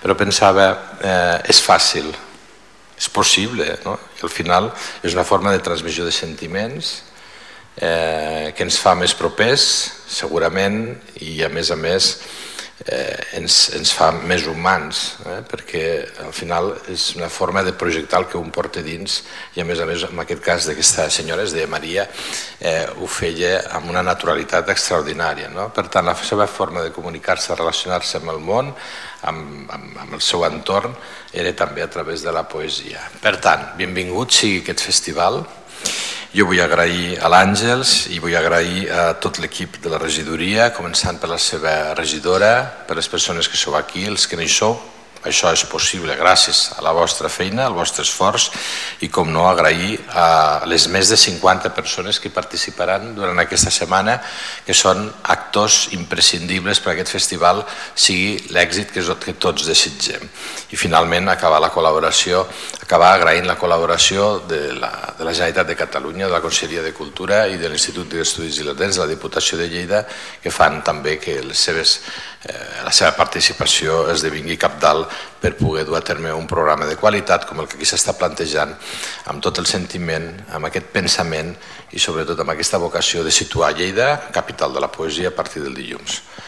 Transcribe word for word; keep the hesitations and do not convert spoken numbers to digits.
però pensava, eh, és fàcil, és possible, no? I al final és una forma de transmissió de sentiments eh, que ens fa més propers, segurament, i a més a més eh, ens, ens fa més humans, eh? Perquè al final és una forma de projectar el que un porta dins i a més a més en aquest cas d'aquesta senyora, es deia Maria, eh, ho feia amb una naturalitat extraordinària, no? Per tant, la seva forma de comunicar-se, relacionar-se amb el món, amb, amb, amb el seu entorn, era també a través de la poesia. Per tant, benvingut sigui aquest festival. Jo vull agrair a l'Àngels i vull agrair a tot l'equip de la regidoria, començant per la seva regidora, per les persones que sou aquí, els que no hi sou. Això és possible gràcies a la vostra feina, al vostre esforç i, com no, agrair a les més de cinquanta persones que participaran durant aquesta setmana, que són actors imprescindibles perquè aquest festival sigui l'èxit que tots desitgem. I finalment acabar la col·laboració, acabar agraint la col·laboració de la, de la Generalitat de Catalunya, de la Conselleria de Cultura i de l'Institut d'Estudis Ilerdencs, de la Diputació de Lleida, que fan també que les seves, eh, la seva participació esdevingui cabdal per poder dur a terme un programa de qualitat com el que aquí s'està plantejant, amb tot el sentiment, amb aquest pensament i sobretot amb aquesta vocació de situar Lleida, capital de la poesia, a partir del dilluns.